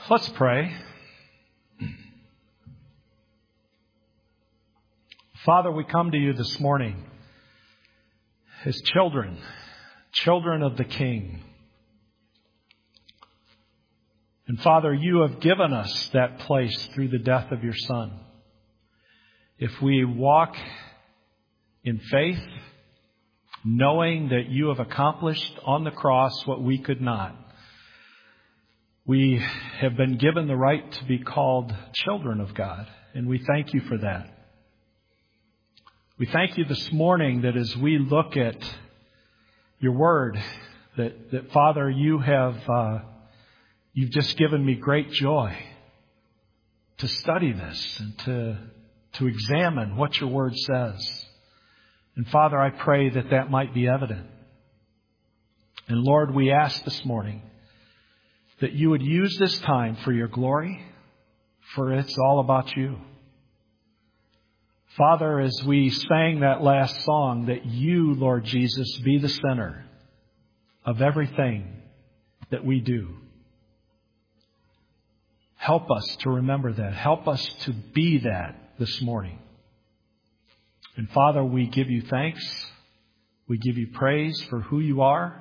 Let's pray. Father, we come to you this morning as children of the King. And Father, you have given us that place through the death of your Son. If we walk in faith, knowing that you have accomplished on the cross what we could not, we have been given the right to be called children of God, and we thank you for that. We thank you this morning that as we look at your word, that Father, you've just given me great joy to study this and to examine what your word says. And Father, I pray that might be evident. And Lord, we ask this morning that you would use this time for your glory, for it's all about you. Father, as we sang that last song, that you, Lord Jesus, be the center of everything that we do. Help us to remember that. Help us to be that this morning. And Father, we give you thanks. We give you praise for who you are.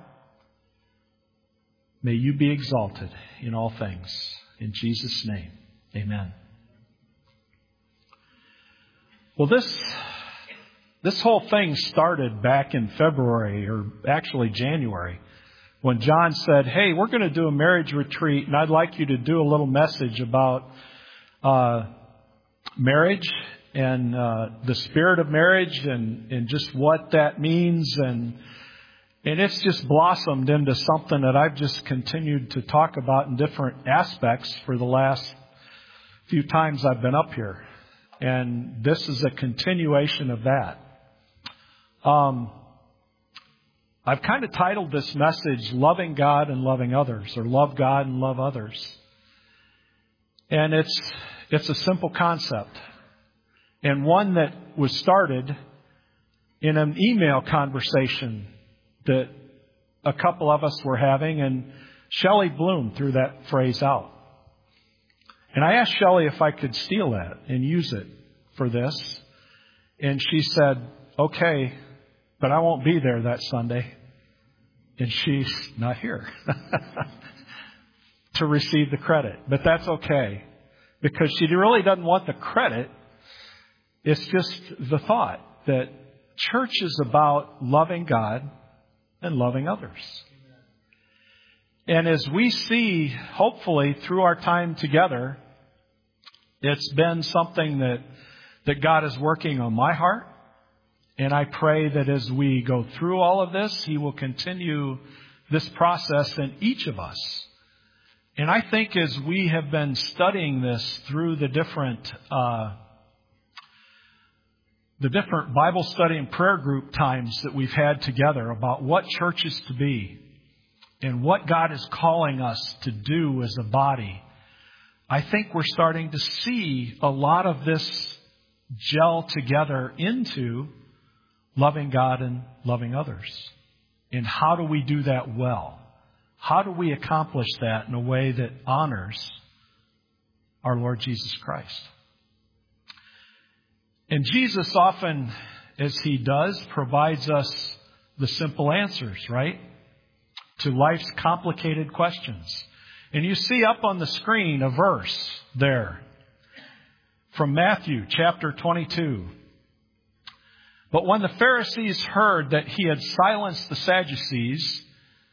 May you be exalted in all things. In Jesus' name, amen. Well, this whole thing started back in February, or actually January, when John said, hey, we're going to do a marriage retreat, and I'd like you to do a little message about marriage and the spirit of marriage and just what that means. And it's just blossomed into something that I've just continued to talk about in different aspects for the last few times I've been up here. And this is a continuation of that. I've kind of titled this message, Loving God and Loving Others, or Love God and Love Others. And it's a simple concept. And one that was started in an email conversation that a couple of us were having, and Shelley Bloom threw that phrase out. And I asked Shelley if I could steal that and use it for this. And she said, okay, but I won't be there that Sunday. And she's not here to receive the credit. But that's okay, because she really doesn't want the credit. It's just the thought that church is about loving God and loving others. And as we see, hopefully, through our time together, it's been something that God is working on my heart. And I pray that as we go through all of this, He will continue this process in each of us. And I think as we have been studying this through the different Bible study and prayer group times that we've had together about what church is to be and what God is calling us to do as a body, I think we're starting to see a lot of this gel together into loving God and loving others. And how do we do that well? How do we accomplish that in a way that honors our Lord Jesus Christ? And Jesus often, as He does, provides us the simple answers, right? To life's complicated questions. And you see up on the screen a verse there from Matthew chapter 22. But when the Pharisees heard that He had silenced the Sadducees,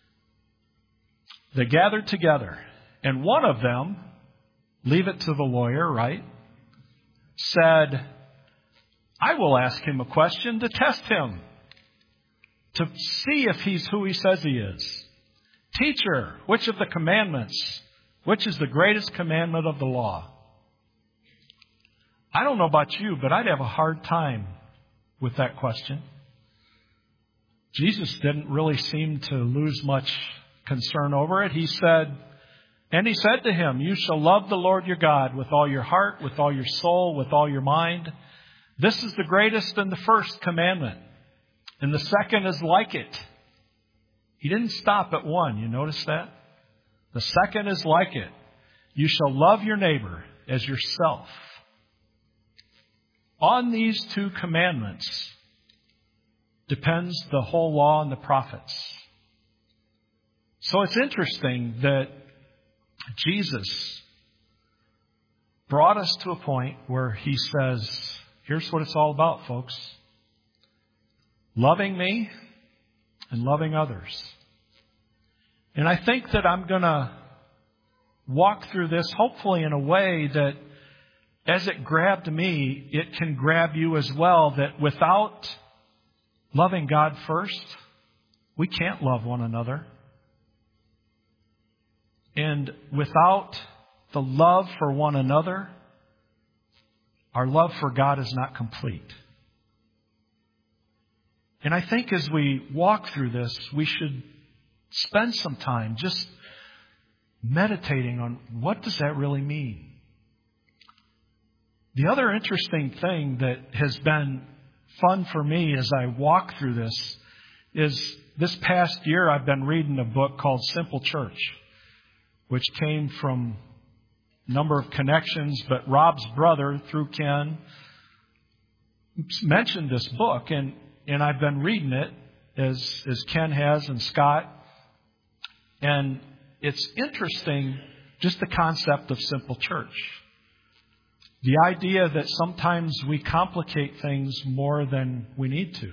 they gathered together. And one of them, leave it to the lawyer, right, said, I will ask him a question to test him, to see if he's who he says he is. Teacher, which of the commandments, which is the greatest commandment of the law? I don't know about you, but I'd have a hard time with that question. Jesus didn't really seem to lose much concern over it. He said to him, you shall love the Lord your God with all your heart, with all your soul, with all your mind. This is the greatest and the first commandment. And the second is like it. He didn't stop at one. You notice that? The second is like it. You shall love your neighbor as yourself. On these two commandments depends the whole law and the prophets. So it's interesting that Jesus brought us to a point where He says, here's what it's all about, folks. Loving me and loving others. And I think that I'm going to walk through this hopefully in a way that as it grabbed me, it can grab you as well, that without loving God first, we can't love one another. And without the love for one another, our love for God is not complete. And I think as we walk through this, we should spend some time just meditating on what does that really mean. The other interesting thing that has been fun for me as I walk through this is this past year I've been reading a book called Simple Church, which came from a number of connections, but Rob's brother, through Ken, mentioned this book, and I've been reading it as Ken has and Scott. And it's interesting, just the concept of simple church. The idea that sometimes we complicate things more than we need to.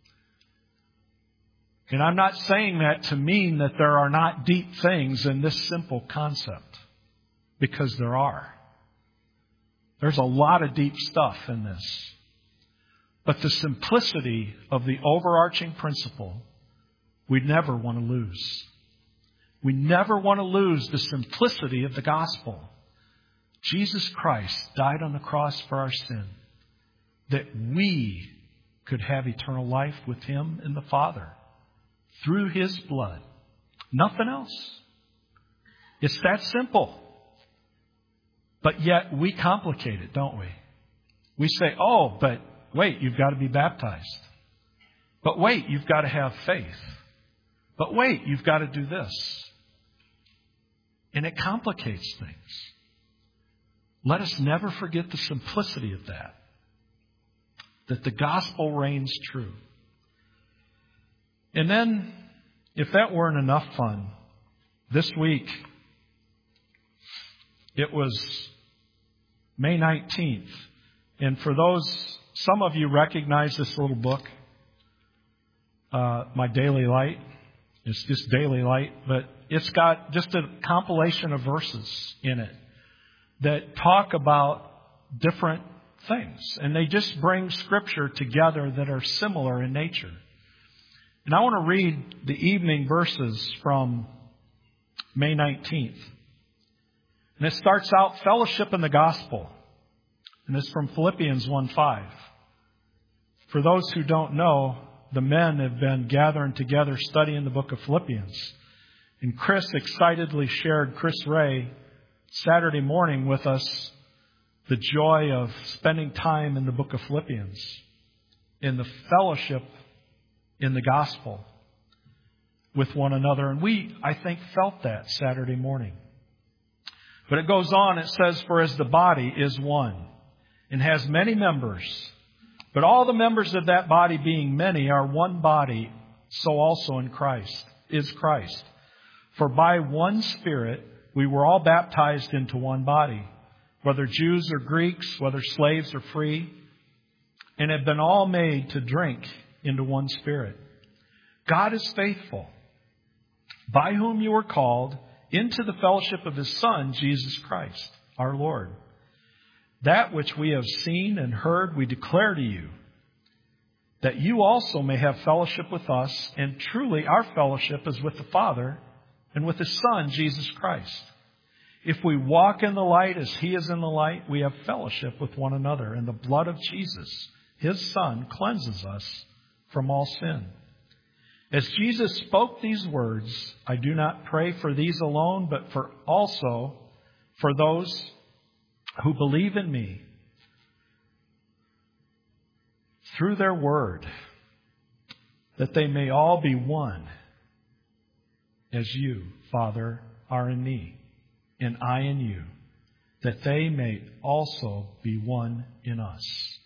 And I'm not saying that to mean that there are not deep things in this simple concept, because there are. There's a lot of deep stuff in this. But the simplicity of the overarching principle, we never want to lose. We never want to lose the simplicity of the gospel. Jesus Christ died on the cross for our sin, that we could have eternal life with Him and the Father through His blood. Nothing else. It's that simple. But yet we complicate it, don't we? We say, oh, but wait, you've got to be baptized. But wait, you've got to have faith. But wait, you've got to do this. And it complicates things. Let us never forget the simplicity of that. That the gospel reigns true. And then, if that weren't enough fun, this week, it was May 19th. And for those, some of you recognize this little book, My Daily Light. It's just Daily Light, but it's got just a compilation of verses in it that talk about different things. And they just bring Scripture together that are similar in nature. And I want to read the evening verses from May 19th. And it starts out, fellowship in the gospel. And it's from Philippians 1:5. For those who don't know, the men have been gathering together studying the book of Philippians. And Chris excitedly shared, Chris Ray, Saturday morning with us, the joy of spending time in the book of Philippians, in the fellowship in the gospel with one another. And we, I think, felt that Saturday morning. But it goes on, it says, for as the body is one and has many members, but all the members of that body being many are one body, so also in Christ is Christ. For by one Spirit we were all baptized into one body, whether Jews or Greeks, whether slaves or free, and have been all made to drink into one Spirit. God is faithful, by whom you were called into the fellowship of His Son, Jesus Christ, our Lord. That which we have seen and heard we declare to you, that you also may have fellowship with us, and truly our fellowship is with the Father and with His Son, Jesus Christ. If we walk in the light as He is in the light, we have fellowship with one another, and the blood of Jesus, His Son, cleanses us from all sin. As Jesus spoke these words, I do not pray for these alone, but also for those who believe in me through their word, that they may all be one, as you, Father, are in me, and I in you, that they may also be one in us.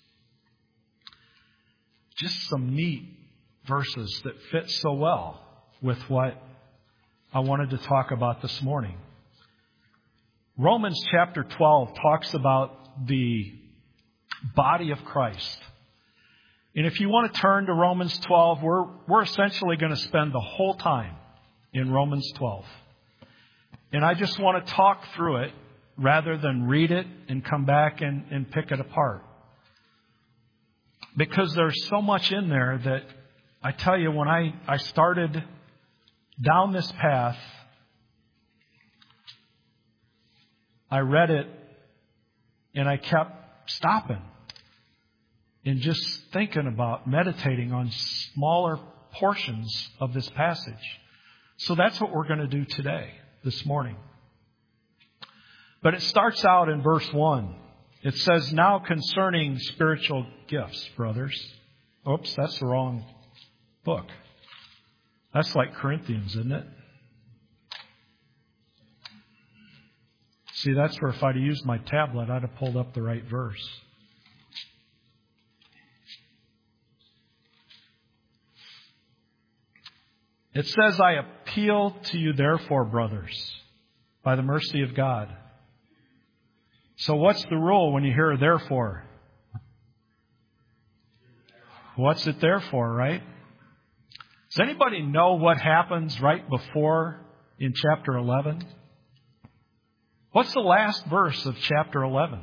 Just some neat verses that fit so well with what I wanted to talk about this morning. Romans chapter 12 talks about the body of Christ. And if you want to turn to Romans 12, we're essentially going to spend the whole time in Romans 12. And I just want to talk through it rather than read it and come back and pick it apart. Because there's so much in there that I tell you, when I started down this path, I read it and I kept stopping and just thinking about meditating on smaller portions of this passage. So that's what we're going to do today, this morning. But it starts out in verse 1. It says, now concerning spiritual gifts, brothers. Oops, that's the wrong book. That's like Corinthians, isn't it? See, that's where if I'd used my tablet, I'd have pulled up the right verse. It says, I appeal to you therefore, brothers, by the mercy of God. So what's the rule when you hear therefore? What's it there for, right? Does anybody know what happens right before in chapter 11? What's the last verse of chapter 11?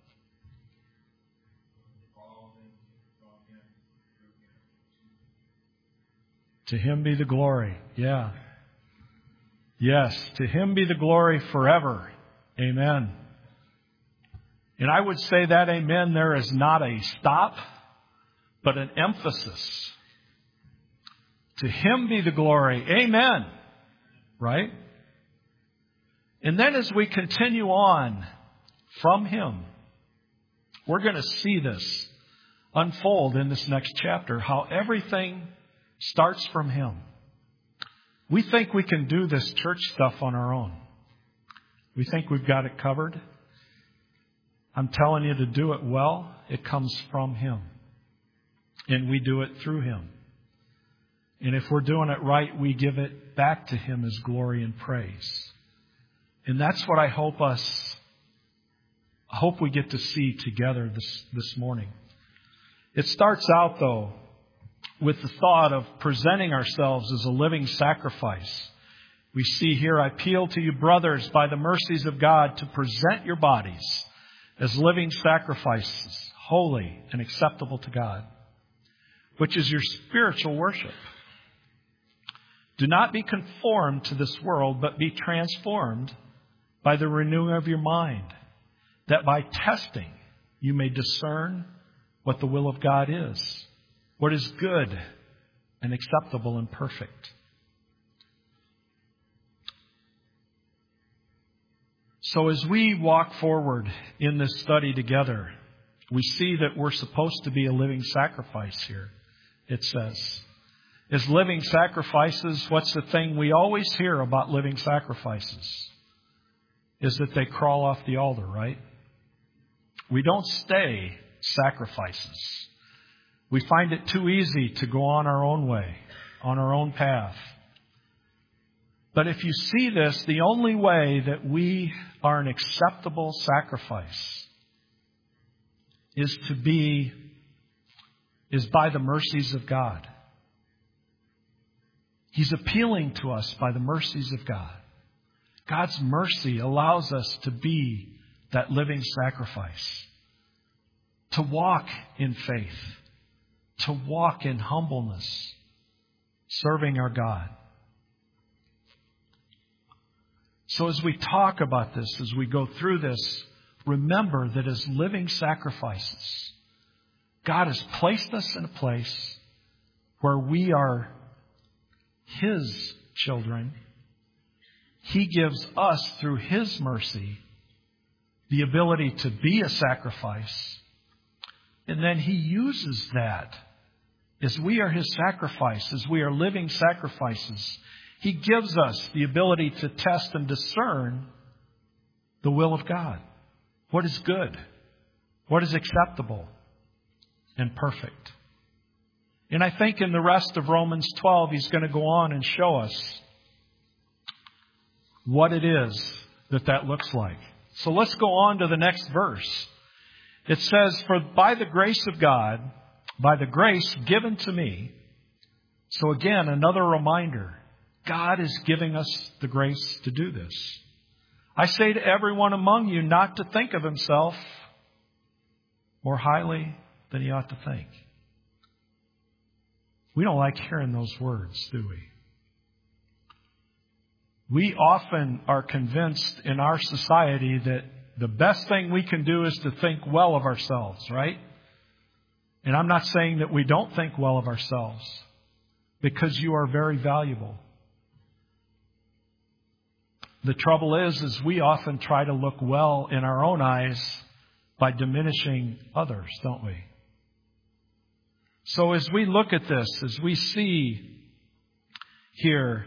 To Him be the glory. Yeah. Yes, to Him be the glory forever. Amen. And I would say that amen there is not a stop, but an emphasis. To Him be the glory. Amen. Right? And then as we continue on from Him, we're going to see this unfold in this next chapter, how everything starts from Him. We think we can do this church stuff on our own. We think we've got it covered. I'm telling you, to do it well, it comes from Him. And we do it through Him. And if we're doing it right, we give it back to Him as glory and praise. And that's what I hope we get to see together this morning. It starts out, though, with the thought of presenting ourselves as a living sacrifice. We see here, I appeal to you, brothers, by the mercies of God, to present your bodies as living sacrifices, holy and acceptable to God, which is your spiritual worship. Do not be conformed to this world, but be transformed by the renewing of your mind, that by testing you may discern what the will of God is, what is good and acceptable and perfect. So as we walk forward in this study together, we see that we're supposed to be a living sacrifice here, it says. As living sacrifices, what's the thing we always hear about living sacrifices? Is that they crawl off the altar, right? We don't stay sacrifices. We find it too easy to go on our own way, on our own path. But if you see this, the only way that we are an acceptable sacrifice is by the mercies of God. He's appealing to us by the mercies of God. God's mercy allows us to be that living sacrifice, to walk in faith, to walk in humbleness, serving our God. So as we talk about this, as we go through this, remember that as living sacrifices, God has placed us in a place where we are His children. He gives us, through His mercy, the ability to be a sacrifice. And then He uses that as we are His sacrifice, as we are living sacrifices. He gives us the ability to test and discern the will of God. What is good? What is acceptable and perfect? And I think in the rest of Romans 12, he's going to go on and show us what it is that looks like. So let's go on to the next verse. It says, for by the grace of God, by the grace given to me. So again, another reminder. God is giving us the grace to do this. I say to everyone among you not to think of himself more highly than he ought to think. We don't like hearing those words, do we? We often are convinced in our society that the best thing we can do is to think well of ourselves, right? And I'm not saying that we don't think well of ourselves, because you are very valuable. The trouble is we often try to look well in our own eyes by diminishing others, don't we? So as we look at this, as we see here,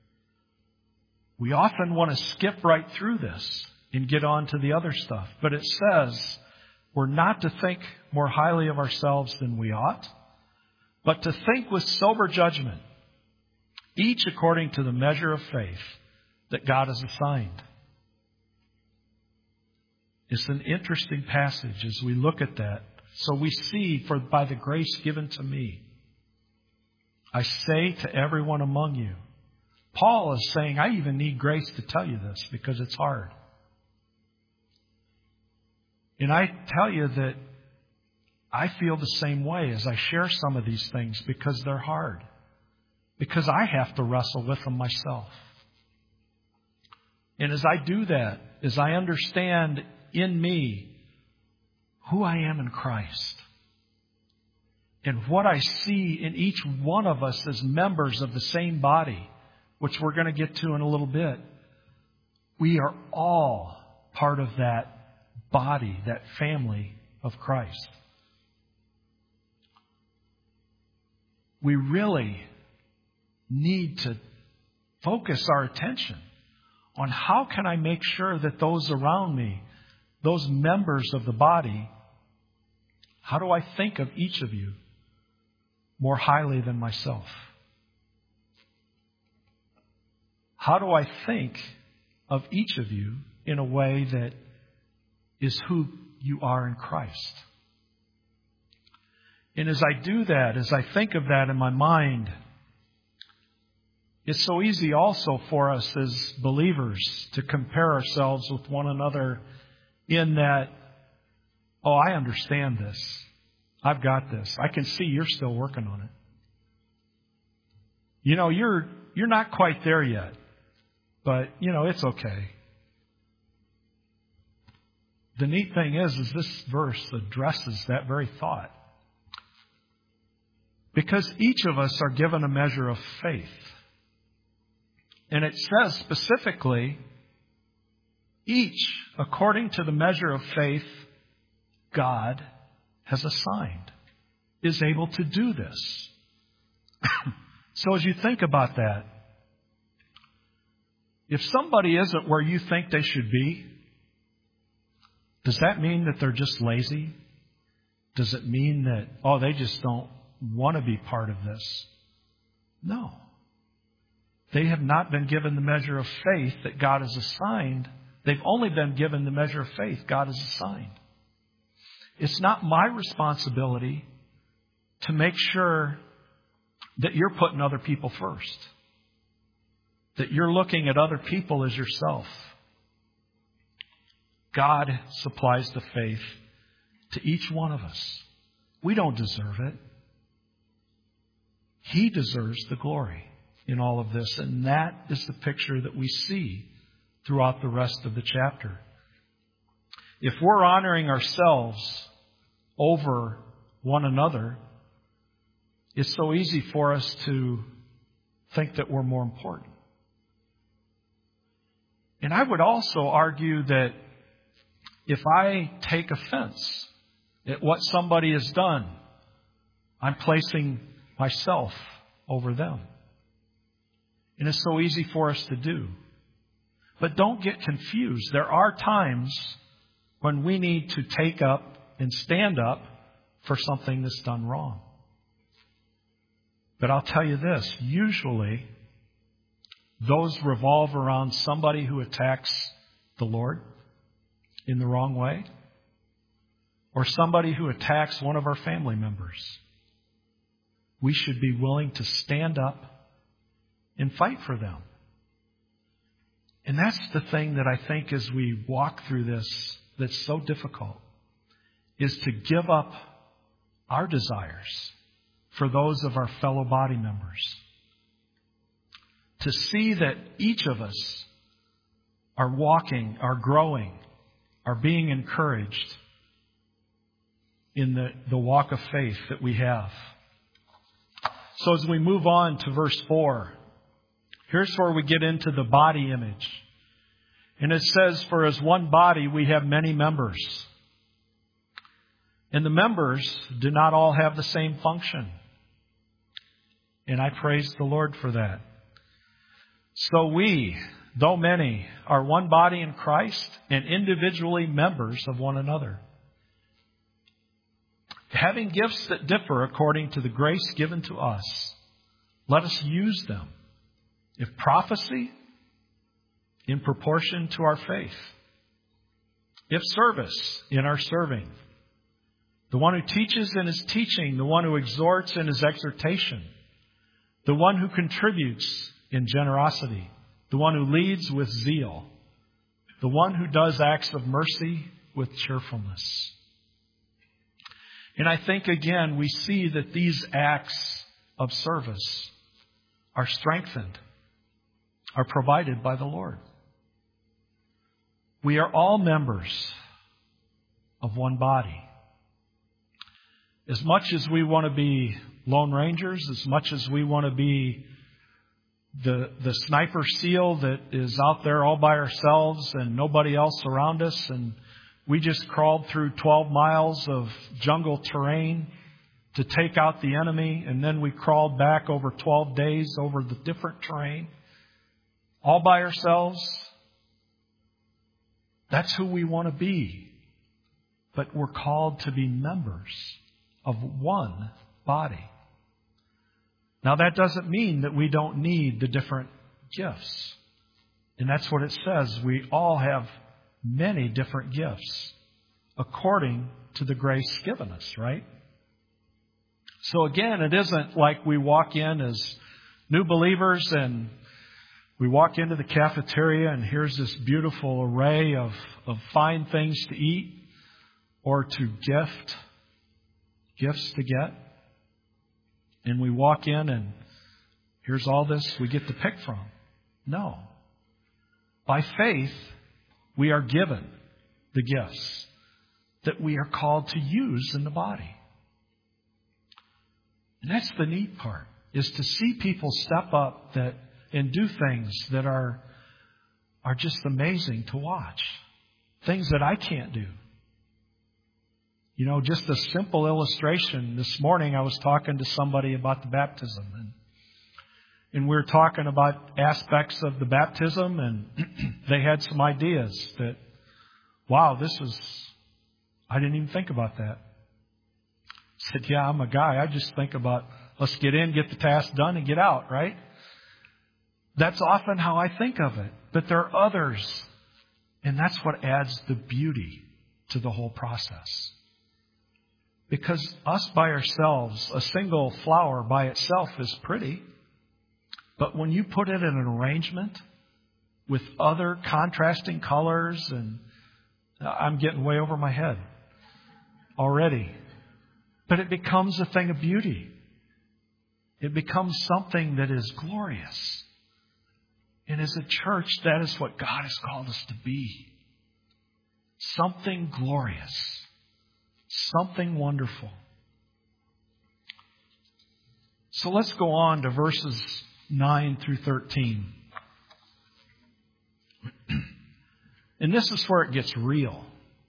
we often want to skip right through this and get on to the other stuff. But it says we're not to think more highly of ourselves than we ought, but to think with sober judgment, each according to the measure of faith that God has assigned. It's an interesting passage as we look at that. So we see, for by the grace given to me, I say to everyone among you. Paul is saying, I even need grace to tell you this because it's hard. And I tell you that I feel the same way as I share some of these things because they're hard. Because I have to wrestle with them myself. And as I do that, as I understand in me who I am in Christ, and what I see in each one of us as members of the same body, which we're going to get to in a little bit, we are all part of that body, that family of Christ. We really need to focus our attention on how can I make sure that those around me, those members of the body, how do I think of each of you more highly than myself? How do I think of each of you in a way that is who you are in Christ? And as I do that, as I think of that in my mind, it's so easy also for us as believers to compare ourselves with one another in that, oh, I understand this. I've got this. I can see you're still working on it. You know, you're not quite there yet, but, you know, it's okay. The neat thing is this verse addresses that very thought. Because each of us are given a measure of faith. And it says specifically, each, according to the measure of faith God has assigned, is able to do this. So as you think about that, if somebody isn't where you think they should be, does that mean that they're just lazy? Does it mean that, oh, they just don't want to be part of this? No. They have not been given the measure of faith that God has assigned. They've only been given the measure of faith God has assigned. It's not my responsibility to make sure that you're putting other people first, that you're looking at other people as yourself. God supplies the faith to each one of us. We don't deserve it. He deserves the glory in all of this. And that is the picture that we see throughout the rest of the chapter. If we're honoring ourselves over one another, it's so easy for us to think that we're more important. And I would also argue that if I take offense at what somebody has done, I'm placing myself over them. And it's so easy for us to do. But don't get confused. There are times when we need to take up and stand up for something that's done wrong. But I'll tell you this, usually those revolve around somebody who attacks the Lord in the wrong way, or somebody who attacks one of our family members. We should be willing to stand up and fight for them. And that's the thing that I think as we walk through this that's so difficult, is to give up our desires for those of our fellow body members. To see that each of us are walking, are growing, are being encouraged in the walk of faith that we have. So as we move on to verse 4, here's where we get into the body image. And it says, for as one body we have many members. And the members do not all have the same function. And I praise the Lord for that. So we, though many, are one body in Christ and individually members of one another. Having gifts that differ according to the grace given to us, let us use them. If prophecy, in proportion to our faith. If service, in our serving. The one who teaches in his teaching, the one who exhorts in his exhortation. The one who contributes in generosity. The one who leads with zeal. The one who does acts of mercy with cheerfulness. And I think again we see that these acts of service are strengthened, are provided by the Lord. We are all members of one body. As much as we want to be Lone Rangers, as much as we want to be the sniper SEAL that is out there all by ourselves and nobody else around us, and we just crawled through 12 miles of jungle terrain to take out the enemy, and then we crawled back over 12 days over the different terrain, all by ourselves. That's who we want to be. But we're called to be members of one body. Now that doesn't mean that we don't need the different gifts. And that's what it says. We all have many different gifts according to the grace given us, right? So again, it isn't like we walk in as new believers and we walk into the cafeteria and here's this beautiful array of fine things to eat or to gifts to get. And we walk in and here's all this we get to pick from. No. By faith, we are given the gifts that we are called to use in the body. And that's the neat part, is to see people step up and do things that are just amazing to watch. Things that I can't do. You know, just a simple illustration. This morning I was talking to somebody about the baptism. And we were talking about aspects of the baptism, and they had some ideas that, wow, I didn't even think about that. I said, yeah, I'm a guy. I just think about, let's get in, get the task done, and get out, right? That's often how I think of it. But there are others, and that's what adds the beauty to the whole process. Because us by ourselves, a single flower by itself is pretty. But when you put it in an arrangement with other contrasting colors, and I'm getting way over my head already, but it becomes a thing of beauty. It becomes something that is glorious. And as a church, that is what God has called us to be. Something glorious. Something wonderful. So let's go on to verses 9 through 13. And this is where it gets real.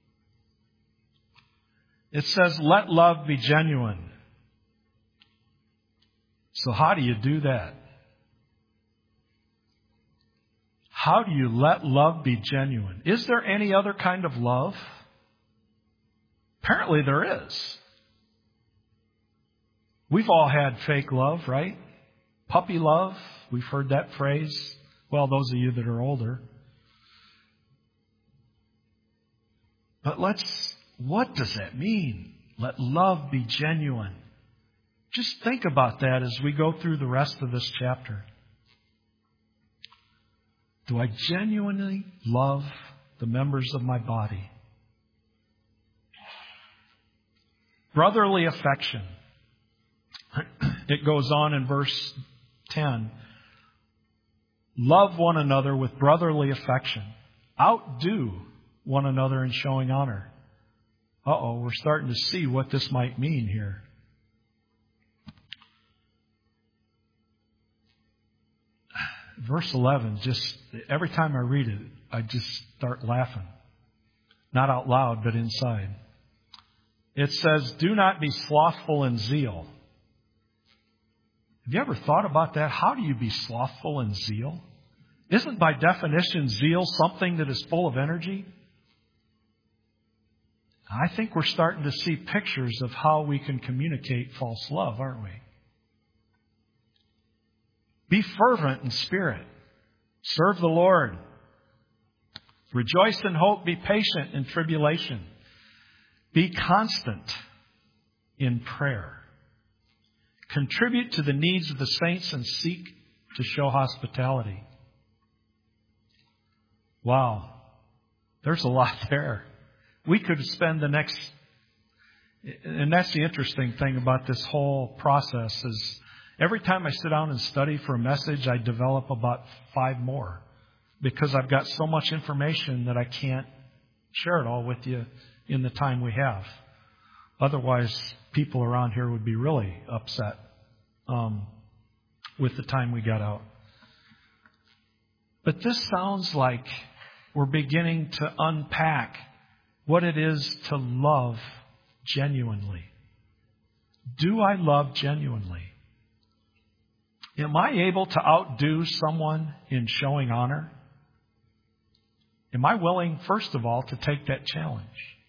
It says, let love be genuine. So how do you do that? How do you let love be genuine? Is there any other kind of love? Apparently there is. We've all had fake love, right? Puppy love. We've heard that phrase. Well, those of you that are older. But what does that mean? Let love be genuine. Just think about that as we go through the rest of this chapter. Do I genuinely love the members of my body? Brotherly affection. It goes on in verse 10. Love one another with brotherly affection. Outdo one another in showing honor. We're starting to see what this might mean here. Verse 11, just every time I read it, I just start laughing. Not out loud, but inside. It says, do not be slothful in zeal. Have you ever thought about that? How do you be slothful in zeal? Isn't by definition zeal something that is full of energy? I think we're starting to see pictures of how we can communicate false love, aren't we? Be fervent in spirit. Serve the Lord. Rejoice in hope. Be patient in tribulation. Be constant in prayer. Contribute to the needs of the saints and seek to show hospitality. Wow. There's a lot there. We could spend the next... And that's the interesting thing about this whole process is every time I sit down and study for a message, I develop about 5 more because I've got so much information that I can't share it all with you in the time we have. Otherwise, people around here would be really upset with the time we got out. But this sounds like we're beginning to unpack what it is to love genuinely. Do I love genuinely? Am I able to outdo someone in showing honor? Am I willing, first of all, to take that challenge?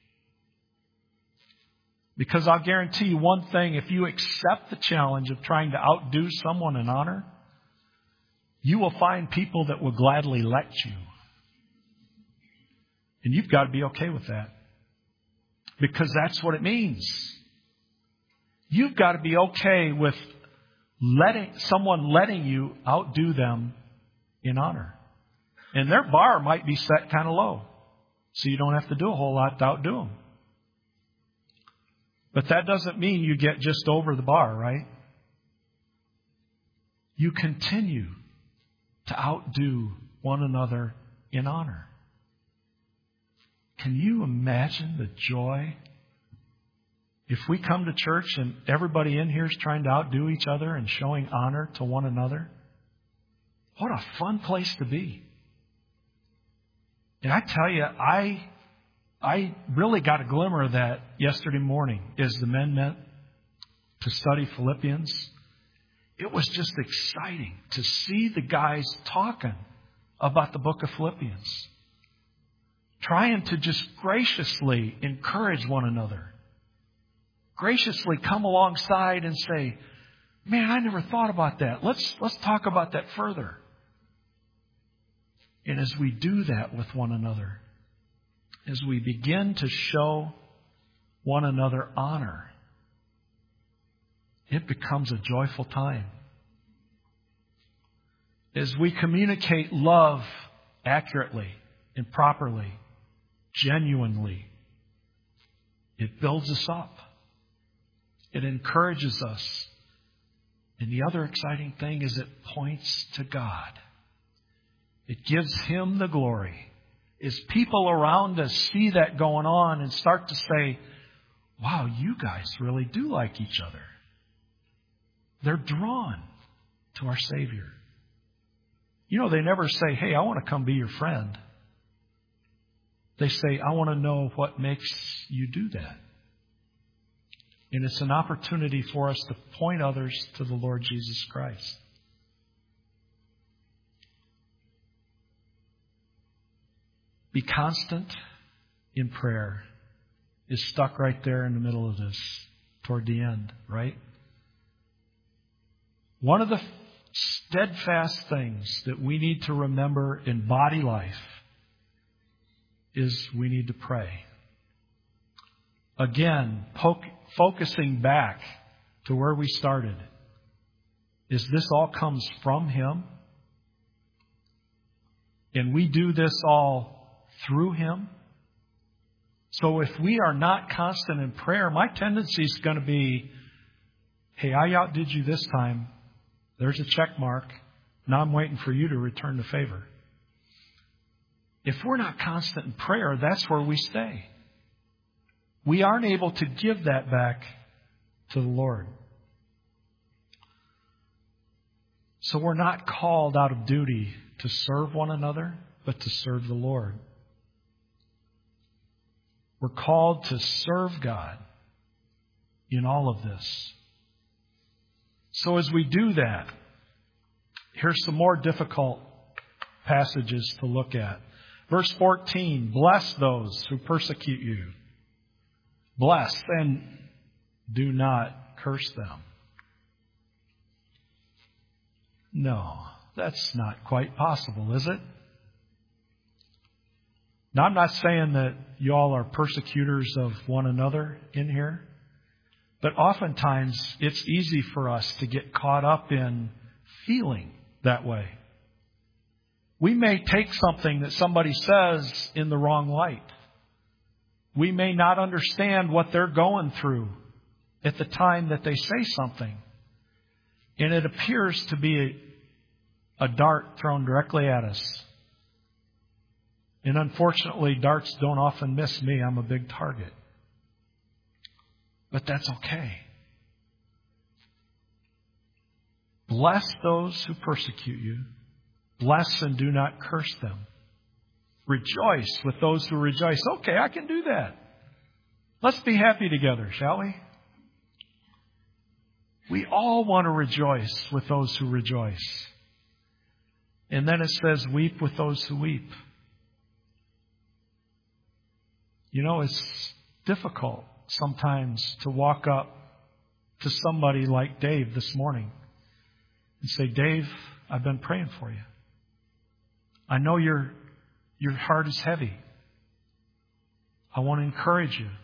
Because I'll guarantee you one thing, if you accept the challenge of trying to outdo someone in honor, you will find people that will gladly let you. And you've got to be okay with that. Because that's what it means. You've got to be okay with letting you outdo them in honor. And their bar might be set kind of low. So you don't have to do a whole lot to outdo them. But that doesn't mean you get just over the bar, right? You continue to outdo one another in honor. Can you imagine the joy? If we come to church and everybody in here is trying to outdo each other and showing honor to one another, what a fun place to be. And I tell you, I really got a glimmer of that yesterday morning as the men met to study Philippians. It was just exciting to see the guys talking about the book of Philippians. Trying to just graciously encourage one another. Graciously come alongside and say, man, I never thought about that. Let's talk about that further. And as we do that with one another, as we begin to show one another honor, it becomes a joyful time. As we communicate love accurately and properly, genuinely, it builds us up. It encourages us. And the other exciting thing is it points to God. It gives Him the glory. As people around us see that going on and start to say, wow, you guys really do like each other. They're drawn to our Savior. You know, they never say, hey, I want to come be your friend. They say, I want to know what makes you do that. And it's an opportunity for us to point others to the Lord Jesus Christ. Be constant in prayer is stuck right there in the middle of this, toward the end, right? One of the steadfast things that we need to remember in body life is we need to pray. Again, focusing back to where we started. Is this all comes from Him? And we do this all through Him? So if we are not constant in prayer, my tendency is going to be, hey, I outdid you this time. There's a check mark. Now I'm waiting for you to return the favor. If we're not constant in prayer, that's where we stay. We aren't able to give that back to the Lord. So we're not called out of duty to serve one another, but to serve the Lord. We're called to serve God in all of this. So as we do that, here's some more difficult passages to look at. Verse 14, bless those who persecute you. Bless and do not curse them. No, that's not quite possible, is it? Now, I'm not saying that you all are persecutors of one another in here, but oftentimes it's easy for us to get caught up in feeling that way. We may take something that somebody says in the wrong light. We may not understand what they're going through at the time that they say something. And it appears to be a dart thrown directly at us. And unfortunately, darts don't often miss me. I'm a big target. But that's okay. Bless those who persecute you. Bless and do not curse them. Rejoice with those who rejoice. Okay, I can do that. Let's be happy together, shall we? We all want to rejoice with those who rejoice. And then it says, weep with those who weep. You know, it's difficult sometimes to walk up to somebody like Dave this morning and say, Dave, I've been praying for you. I know your heart is heavy. I want to encourage you.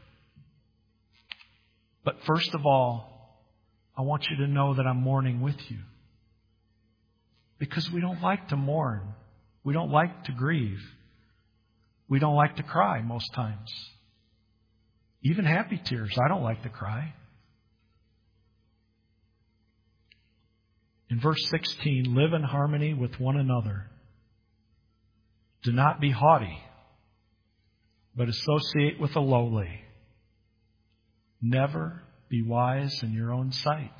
But first of all, I want you to know that I'm mourning with you. Because we don't like to mourn. We don't like to grieve. We don't like to cry most times. Even happy tears, I don't like to cry. In verse 16, live in harmony with one another. Do not be haughty, but associate with the lowly. Never be wise in your own sight.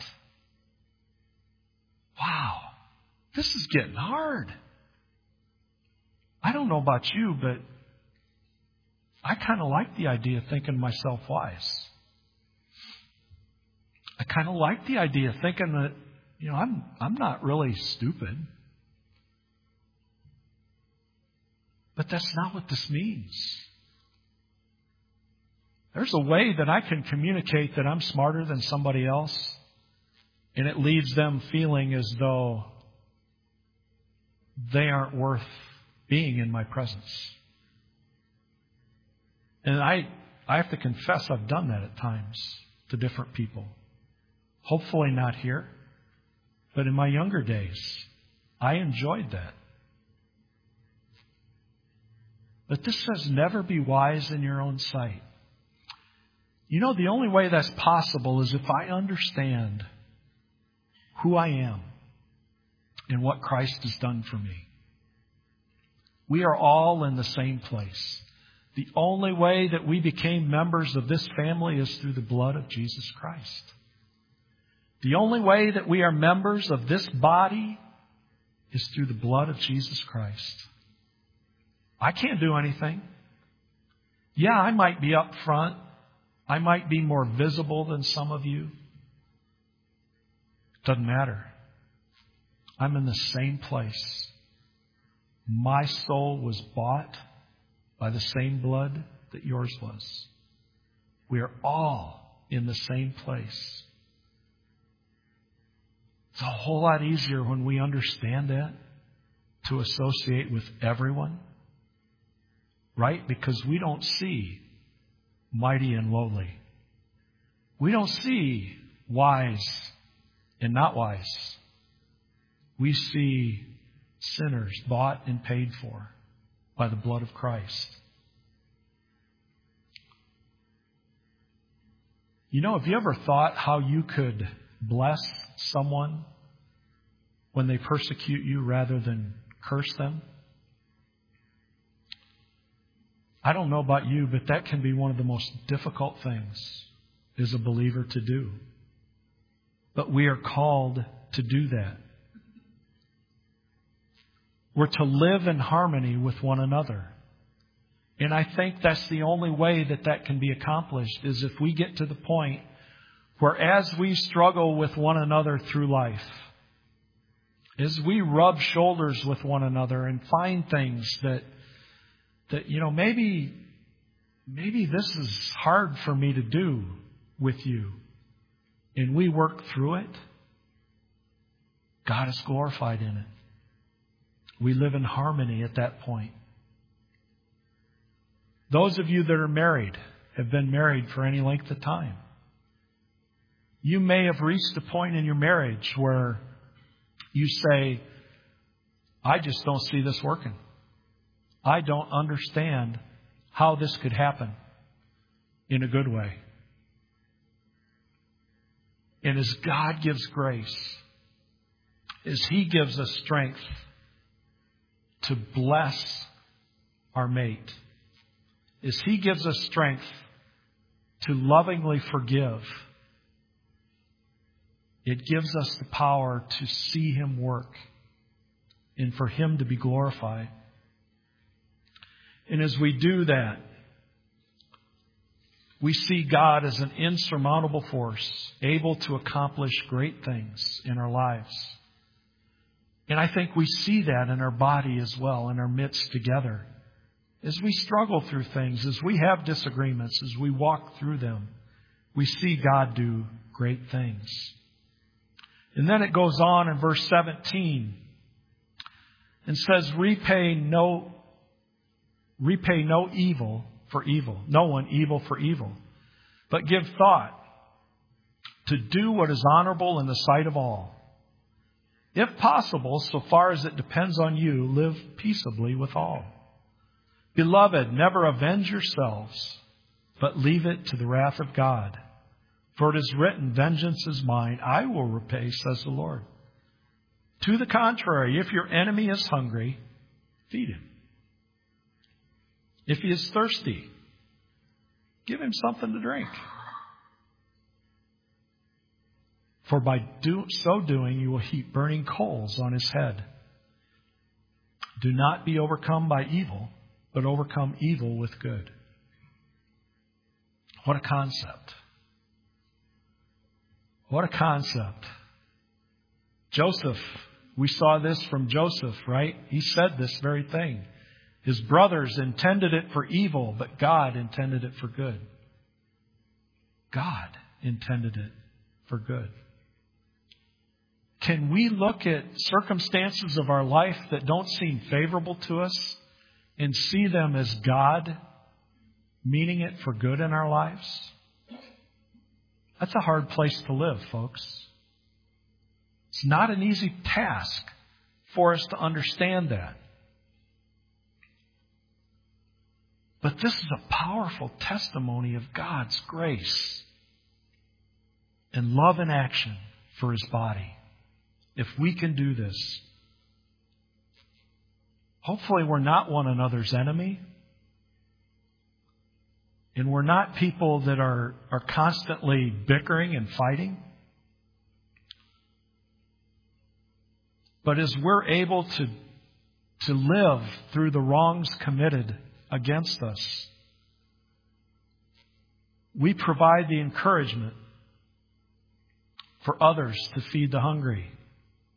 Wow, this is getting hard. I don't know about you, but I kind of like the idea of thinking myself wise. I kind of like the idea of thinking that, I'm not really stupid. But that's not what this means. There's a way that I can communicate that I'm smarter than somebody else, and it leaves them feeling as though they aren't worth being in my presence. And I have to confess I've done that at times to different people. Hopefully not here, but in my younger days, I enjoyed that. But this says never be wise in your own sight. You know, the only way that's possible is if I understand who I am and what Christ has done for me. We are all in the same place. The only way that we became members of this family is through the blood of Jesus Christ. The only way that we are members of this body is through the blood of Jesus Christ. I can't do anything. Yeah, I might be up front. I might be more visible than some of you. Doesn't matter. I'm in the same place. My soul was bought by the same blood that yours was. We are all in the same place. It's a whole lot easier when we understand that to associate with everyone, right? Because we don't see mighty and lowly. We don't see wise and not wise. We see sinners bought and paid for by the blood of Christ. You know, have you ever thought how you could bless someone when they persecute you rather than curse them? I don't know about you, but that can be one of the most difficult things as a believer to do. But we are called to do that. We're to live in harmony with one another. And I think that's the only way that that can be accomplished, is if we get to the point where as we struggle with one another through life, as we rub shoulders with one another and find things that maybe this is hard for me to do with you, and we work through it, God is glorified in it. We live in harmony at that point. Those of you that are married, have been married for any length of time, you may have reached a point in your marriage where you say, I just don't see this working. I don't understand how this could happen in a good way. And as God gives grace, as He gives us strength to bless our mate, as He gives us strength to lovingly forgive, it gives us the power to see Him work and for Him to be glorified. And as we do that, we see God as an insurmountable force, able to accomplish great things in our lives. And I think we see that in our body as well, in our midst together. As we struggle through things, as we have disagreements, as we walk through them, we see God do great things. And then it goes on in verse 17 and says, repay no evil for evil, no one evil for evil, but give thought to do what is honorable in the sight of all. If possible, so far as it depends on you, live peaceably with all. Beloved, never avenge yourselves, but leave it to the wrath of God. For it is written, vengeance is mine, I will repay, says the Lord. To the contrary, if your enemy is hungry, feed him. If he is thirsty, give him something to drink. For by so doing, you will heap burning coals on his head. Do not be overcome by evil, but overcome evil with good. What a concept. What a concept. Joseph, we saw this from Joseph, right? He said this very thing. His brothers intended it for evil, but God intended it for good. God intended it for good. Can we look at circumstances of our life that don't seem favorable to us and see them as God meaning it for good in our lives? That's a hard place to live, folks. It's not an easy task for us to understand that. But this is a powerful testimony of God's grace and love in action for His body. If we can do this, hopefully we're not one another's enemy. And we're not people that are constantly bickering and fighting. But as we're able to live through the wrongs committed against us, we provide the encouragement for others to feed the hungry,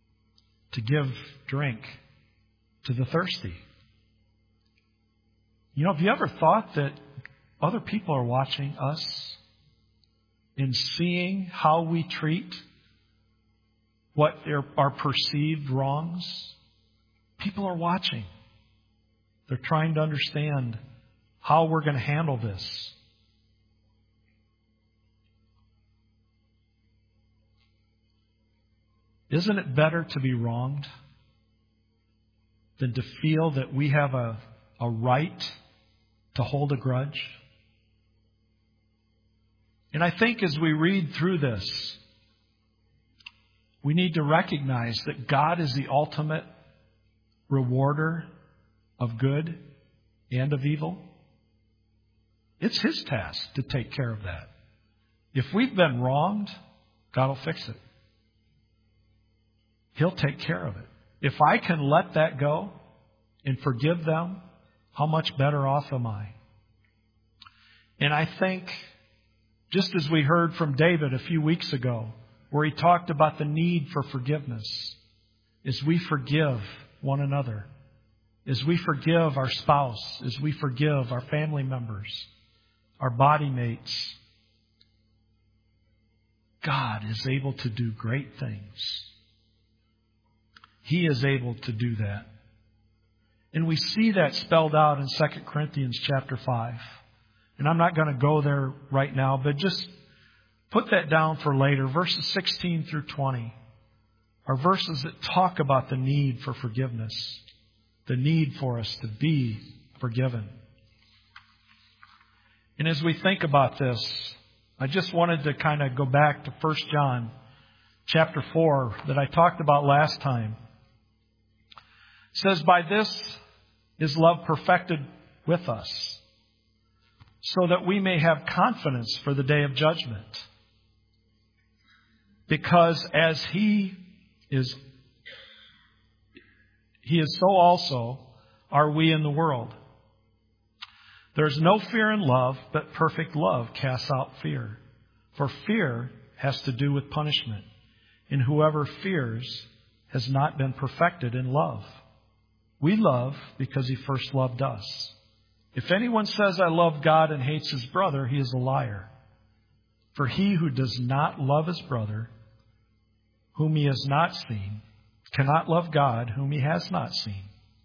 to give drink to the thirsty. Have you ever thought that other people are watching us and seeing how we treat what are perceived wrongs? People are watching. They're trying to understand how we're going to handle this. Isn't it better to be wronged than to feel that we have a right to hold a grudge? And I think as we read through this, we need to recognize that God is the ultimate rewarder of good and of evil. It's His task to take care of that. If we've been wronged, God will fix it. He'll take care of it. If I can let that go and forgive them, how much better off am I? And I think, just as we heard from David a few weeks ago, where he talked about the need for forgiveness, as we forgive one another, as we forgive our spouse, as we forgive our family members, our body mates, God is able to do great things. He is able to do that. And we see that spelled out in 2 Corinthians chapter 5. And I'm not going to go there right now, but just put that down for later. Verses 16 through 20 are verses that talk about the need for forgiveness, the need for us to be forgiven. And as we think about this, I just wanted to kind of go back to 1 John chapter 4 that I talked about last time. It says, "By this is love perfected with us, so that we may have confidence for the day of judgment. Because as He is, so also are we in the world. There's no fear in love, but perfect love casts out fear. For fear has to do with punishment, and whoever fears has not been perfected in love. We love because He first loved us. If anyone says, 'I love God,' and hates his brother, he is a liar. For he who does not love his brother, whom he has not seen, cannot love God, whom he has not seen.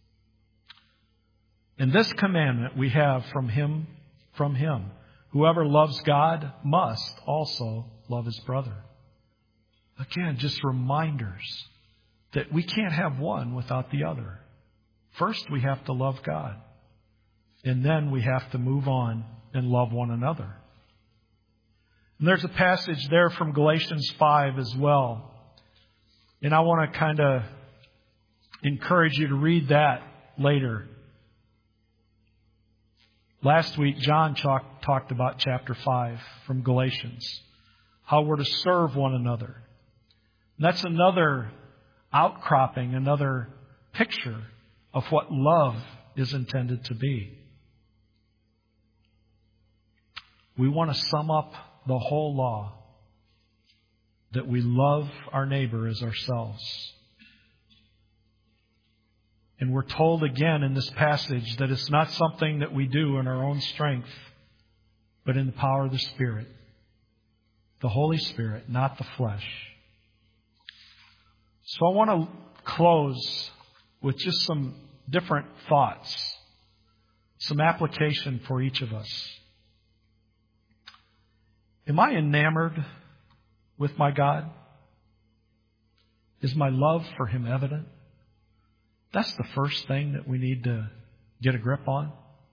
And this commandment we have from Him. Whoever loves God must also love his brother." Again, just reminders that we can't have one without the other. First, we have to love God. And then we have to move on and love one another. And there's a passage there from Galatians 5 as well. And I want to kind of encourage you to read that later. Last week, John talked about chapter 5 from Galatians, how we're to serve one another. And that's another outcropping, another picture of what love is intended to be. We want to sum up the whole law, that we love our neighbor as ourselves. And we're told again in this passage that it's not something that we do in our own strength, but in the power of the Spirit. The Holy Spirit, not the flesh. So I want to close with just some different thoughts, some application for each of us. Am I enamored with my God? Is my love for Him evident? That's the first thing that we need to get a grip on.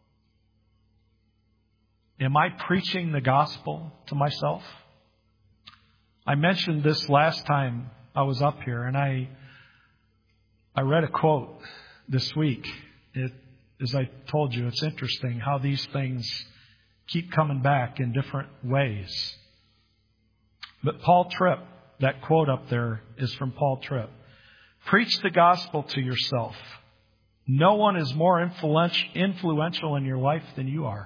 Am I preaching the gospel to myself? I mentioned this last time I was up here, and I read a quote this week. As I told you, it's interesting how these things keep coming back in different ways. But Paul Tripp, that quote up there is from Paul Tripp. "Preach the gospel to yourself. No one is more influential in your life than you are.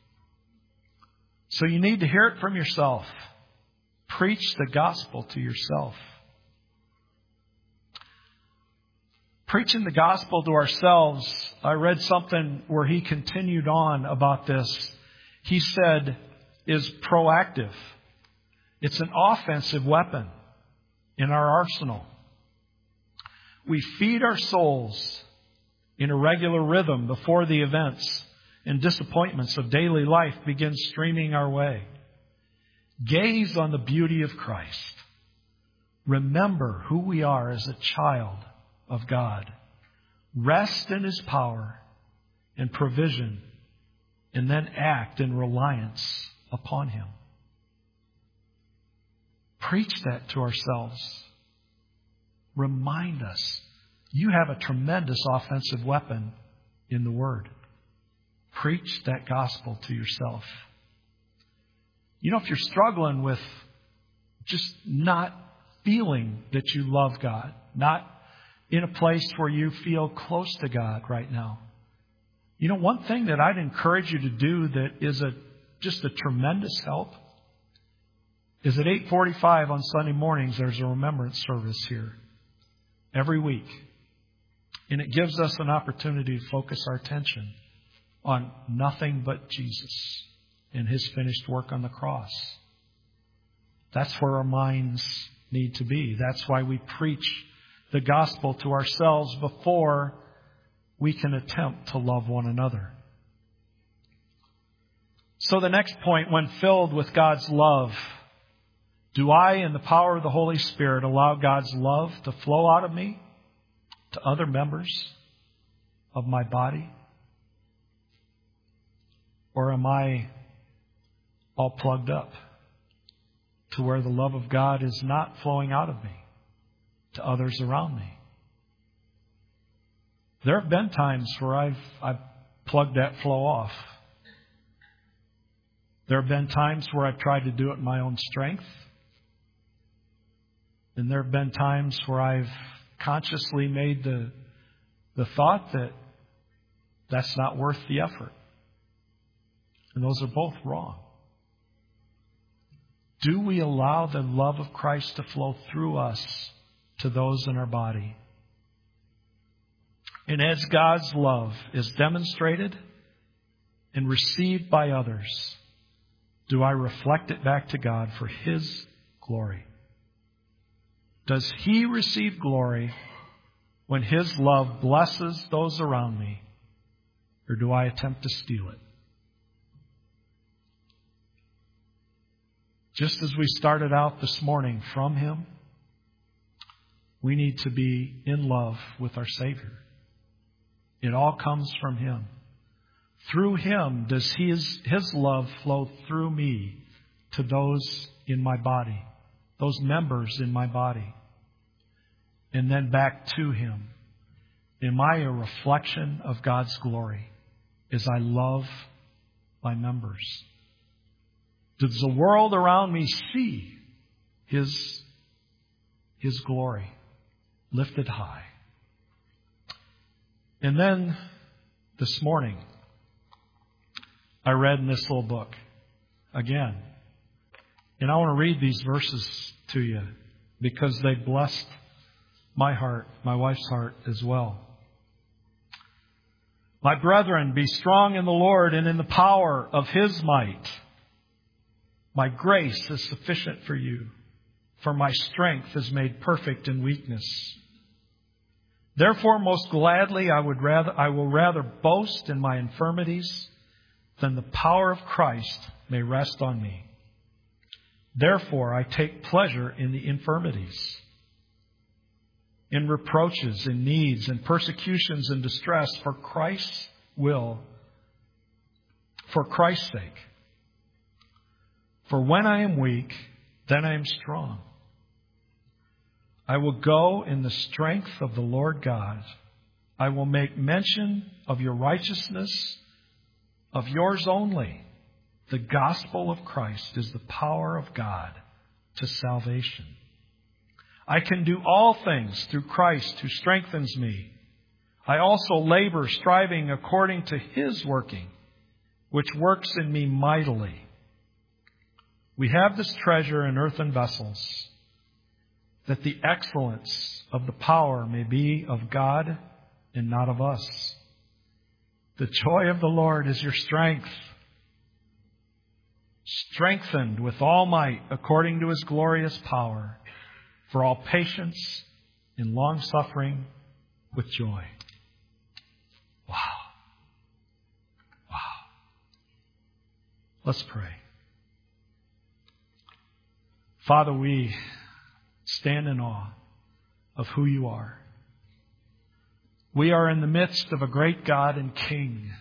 So you need to hear it from yourself. Preach the gospel to yourself." Preaching the gospel to ourselves, I read something where he continued on about this. He said, is proactive. It's an offensive weapon in our arsenal. We feed our souls in a regular rhythm before the events and disappointments of daily life begin streaming our way. Gaze on the beauty of Christ. Remember who we are as a child of God. Rest in His power and provision, and then act in reliance upon Him. Preach that to ourselves. Remind us, you have a tremendous offensive weapon in the Word. Preach that gospel to yourself. You know, if you're struggling with just not feeling that you love God, not in a place where you feel close to God right now, you know, one thing that I'd encourage you to do that is just a tremendous help is at 8:45 on Sunday mornings, there's a remembrance service here every week. And it gives us an opportunity to focus our attention on nothing but Jesus and His finished work on the cross. That's where our minds need to be. That's why we preach the gospel to ourselves before we can attempt to love one another. So the next point, when filled with God's love, do I, in the power of the Holy Spirit, allow God's love to flow out of me to other members of my body? Or am I all plugged up to where the love of God is not flowing out of me to others around me? There have been times where I've plugged that flow off. There have been times where I've tried to do it in my own strength. And there have been times where I've consciously made the thought that that's not worth the effort. And those are both wrong. Do we allow the love of Christ to flow through us to those in our body? And as God's love is demonstrated and received by others, do I reflect it back to God for His glory? Does He receive glory when His love blesses those around me, or do I attempt to steal it? Just as we started out this morning from Him, we need to be in love with our Savior. It all comes from Him. Through Him does His love flow through me to those in my body, those members in my body, and then back to Him. Am I a reflection of God's glory as I love my members? Does the world around me see His glory lifted high? And then this morning, I read in this little book again. And I want to read these verses to you because they blessed my heart, my wife's heart as well. My brethren, be strong in the Lord and in the power of His might. My grace is sufficient for you, for my strength is made perfect in weakness. Therefore, most gladly, I will rather boast in my infirmities than the power of Christ may rest on me. Therefore, I take pleasure in the infirmities, in reproaches, in needs, in persecutions, and distress, for Christ's sake. For when I am weak, then I am strong. I will go in the strength of the Lord God. I will make mention of your righteousness, of yours only. The gospel of Christ is the power of God to salvation. I can do all things through Christ who strengthens me. I also labor, striving according to His working, which works in me mightily. We have this treasure in earthen vessels, that the excellence of the power may be of God and not of us. The joy of the Lord is your strength. Strengthened with all might according to His glorious power, for all patience and long-suffering with joy. Wow. Wow. Let's pray. Father, we stand in awe of who You are. We are in the midst of a great God and King.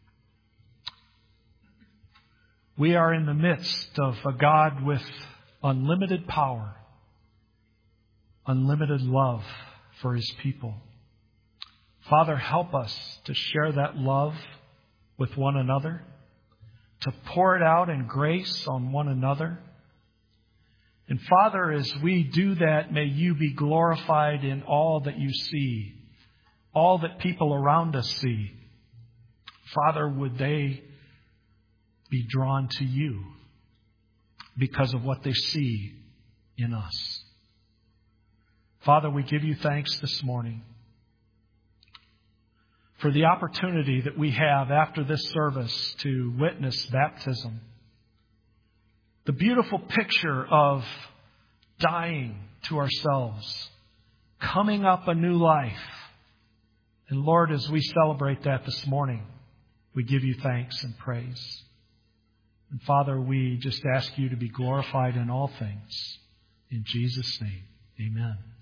We are in the midst of a God with unlimited power, unlimited love for His people. Father, help us to share that love with one another, to pour it out in grace on one another. And Father, as we do that, may You be glorified in all that You see, all that people around us see. Father, would they be drawn to You because of what they see in us? Father, we give You thanks this morning for the opportunity that we have after this service to witness baptism. The beautiful picture of dying to ourselves, coming up a new life. And Lord, as we celebrate that this morning, we give You thanks and praise. And Father, we just ask You to be glorified in all things. In Jesus' name, amen.